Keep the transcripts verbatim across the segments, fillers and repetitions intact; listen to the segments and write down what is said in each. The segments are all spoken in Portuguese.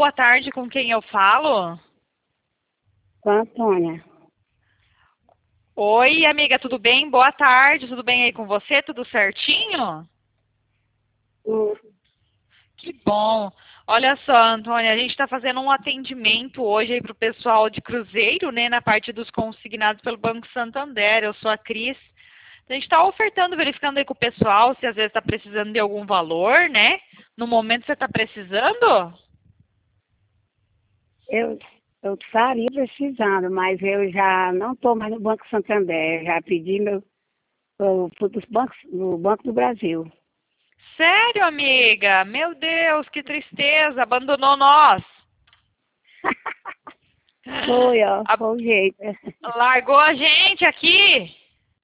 boa tarde, com quem eu falo? Com a Antônia. Oi, amiga, tudo bem? Boa tarde, tudo bem aí com você? Tudo certinho? Hum, Que bom. Olha só, Antônia, a gente está fazendo um atendimento hoje aí para o pessoal de Cruzeiro, né, na parte dos consignados pelo Banco Santander. Eu sou a Cris. A gente está ofertando, verificando aí com o pessoal se às vezes está precisando de algum valor, né? No momento você está precisando? eu, eu estaria precisando, mas eu já não estou mais no Banco Santander. Já pedi meu, eu fui dos bancos, no Banco do Brasil. Sério, amiga? Meu Deus, que tristeza, abandonou nós. Foi, ó, A- foi o jeito. Largou a gente aqui.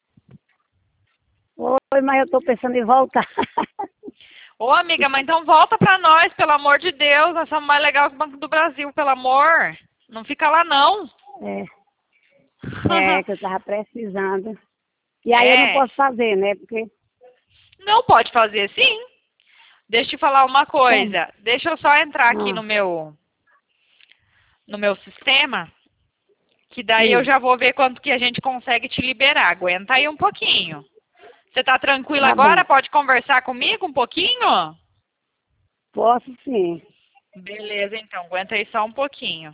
Foi, mas eu estou pensando em voltar. Ô, amiga, mas então volta pra nós, pelo amor de Deus. Nós somos mais legal que o Banco do Brasil, pelo amor. Não fica lá, não. É, é, que eu estava precisando. E aí eu não É. posso fazer, né? Porque, Não pode fazer sim. Deixa eu te falar uma como? coisa. Deixa eu só entrar aqui no Ah, meu, no meu sistema, que daí eu sim, já vou ver quanto que a gente consegue te liberar. Aguenta aí um pouquinho. Você tá tranquila tá bom. agora? Pode conversar comigo um pouquinho? Posso sim. Beleza, então. Aguenta aí só um pouquinho,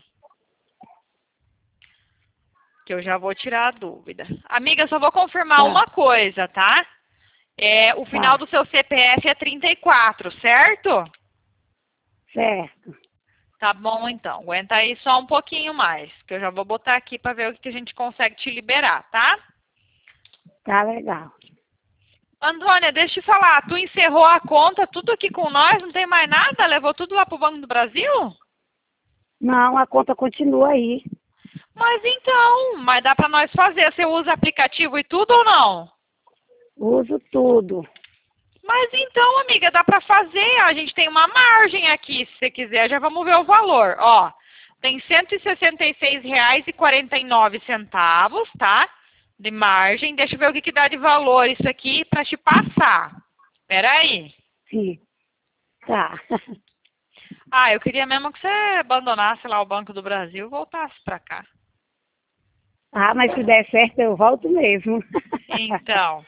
que eu já vou tirar a dúvida. Amiga, só vou confirmar Tá, uma coisa, tá? É, o final tá, do seu C P F é trinta e quatro, certo? certo. Tá bom, então. Aguenta aí só um pouquinho mais, que eu já vou botar aqui para ver o que a gente consegue te liberar, tá? Tá legal. Antônia, deixa eu te falar. Tu encerrou a conta, tudo aqui com nós, não tem mais nada? Levou tudo lá pro Banco do Brasil? Não, a conta continua aí. Mas então, mas dá para nós fazer. Você usa aplicativo e tudo ou não? Uso tudo. Mas então, amiga, dá para fazer. A gente tem uma margem aqui, se você quiser, já vamos ver o valor. Ó, tem cento e sessenta e seis reais e quarenta e nove centavos, tá? De margem. Deixa eu ver o que, que dá de valor isso aqui para te passar. Espera aí. Sim, tá. Ah, eu queria mesmo que você abandonasse lá o Banco do Brasil e voltasse para cá. Ah, mas se der certo eu volto mesmo. Então.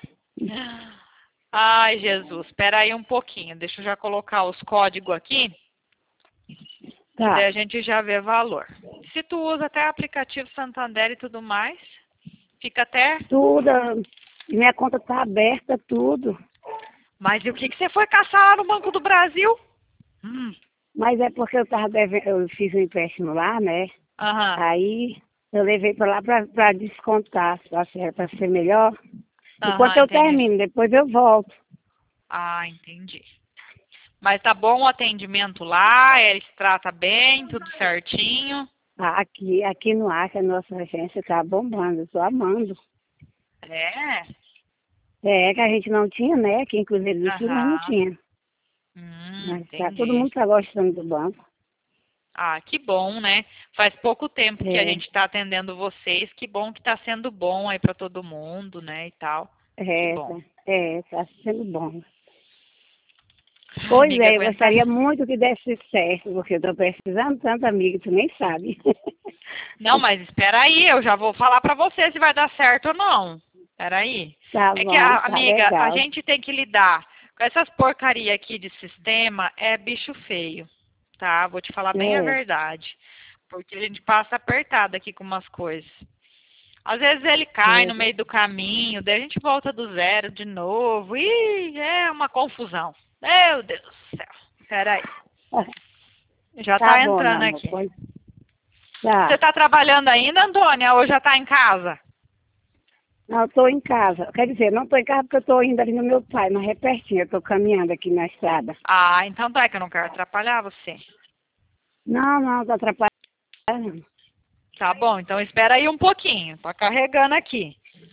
Ai, Jesus, espera aí um pouquinho. Deixa eu já colocar os códigos aqui, que daí Tá. a gente já vê valor. Se tu usa até aplicativo Santander e tudo mais, fica até... Tudo, minha conta tá aberta, tudo. Mas e o que, que você foi caçar lá no Banco do Brasil? Hum, Mas é porque eu tava devendo, eu fiz um empréstimo lá, né? aham, Aí eu levei pra lá pra, pra descontar, pra ser, pra ser melhor. Enquanto aham, eu entendi. termino, depois eu volto. Ah, entendi. Mas tá bom o atendimento lá, ele se trata bem, tudo certinho. Ah, Aqui, aqui no Acre, a nossa agência tá bombando, eu tô amando. É? É que a gente não tinha, né? Aqui em Cruzeiro do Sul nós não Aham. tinha. Hum, Mas tá, todo entendi. mundo tá gostando do banco. Ah, que bom, né? Faz pouco tempo que a É, gente está atendendo vocês. Que bom que está sendo bom aí para todo mundo, né? E tal. Que é, tá, bom. é, tá sendo bom. Ai, Pois amiga, é, eu aguenta. gostaria muito que desse certo, porque eu tô precisando tanto, amiga, tu nem sabe. Não, mas espera aí, eu já vou falar para você se vai dar certo ou não. Espera aí. Tá É que, bom, a- tá amiga, a legal. gente tem que lidar com essas porcaria aqui de sistema, é bicho feio, tá? Vou te falar bem a É, verdade. Porque a gente passa apertado aqui com umas coisas. Às vezes ele cai é, no meio do caminho, daí a gente volta do zero de novo. E é uma confusão. Meu Deus do céu. Peraí. Já tá tá bom, meu entrando amor, aqui. pois Você tá. tá trabalhando ainda, Antônia, ou já tá em casa? Não, eu tô em casa. Quer dizer, não tô em casa porque eu tô indo ali no meu pai, mas é pertinho, eu tô caminhando aqui na estrada. Ah, então tá, que eu não quero atrapalhar você. Não, não, tô atrapalhando. Tá bom, então espera aí um pouquinho. Tá carregando aqui.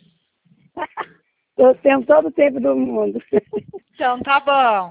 Eu tenho todo o tempo do mundo. Então tá bom.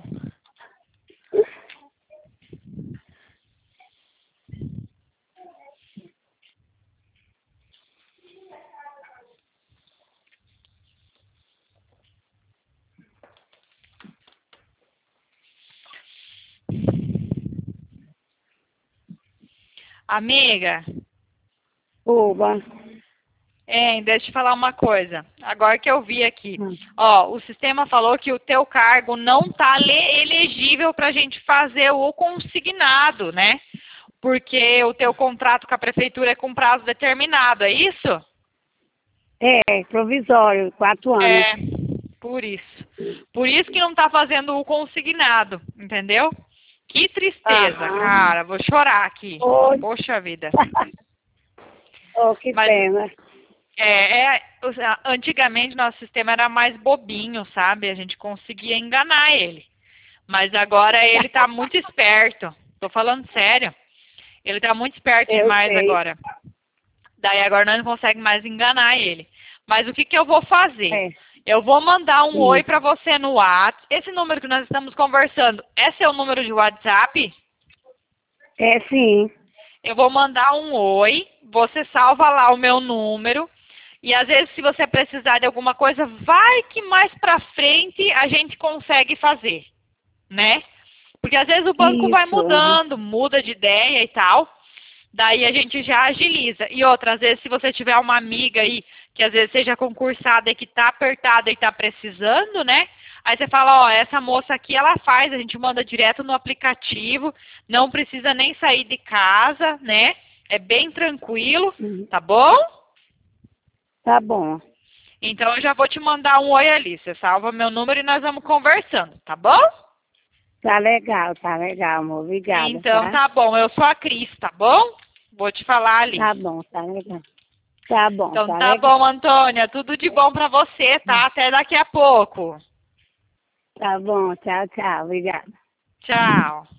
Amiga, Oba. é, deixa eu te falar uma coisa. Agora que eu vi aqui, Hum. ó, o sistema falou que o teu cargo não tá le- elegível para a gente fazer o consignado, né? Porque o teu contrato com a prefeitura é com prazo determinado, é isso? É, provisório, quatro anos. É, por isso. Por isso que não tá fazendo o consignado, entendeu? Que tristeza, Aham. cara. Vou chorar aqui. Oi. Poxa vida. Oh, que Mas pena. é, é, o- antigamente nosso sistema era mais bobinho, sabe? A gente conseguia enganar ele. Mas agora ele tá muito esperto. Tô falando sério. Ele tá muito esperto Eu demais sei. agora. Daí agora nós não conseguimos mais enganar ele. Mas o que que eu vou fazer? É. Eu vou mandar um Hum. oi pra você no WhatsApp. Esse número que nós estamos conversando, é seu número de WhatsApp? É sim. Eu vou mandar um oi, você salva lá o meu número. E às vezes, se você precisar de alguma coisa, vai que mais pra frente a gente consegue fazer, né? Porque às vezes o banco vai Isso. aham. mudando, muda de ideia e tal. Daí a gente já agiliza. E outra, às vezes, se você tiver uma amiga aí, que às vezes seja concursada e que tá apertada e tá precisando, né? Aí você fala, ó, essa moça aqui, ela faz, a gente manda direto no aplicativo, não precisa nem sair de casa, né? É bem tranquilo, Uhum. tá bom? Tá bom. Então eu já vou te mandar um oi ali. Você salva meu número e nós vamos conversando, tá bom? Tá legal, tá legal, amor. Obrigada. Então Tá, tá bom, eu sou a Cris, tá bom? Vou te falar ali. tá bom, tá legal. Tá bom, Então tá tá legal. bom, Antônia. Tudo de bom pra você, tá? Até daqui a pouco. Tá bom, tchau, tchau. Obrigada. Tchau.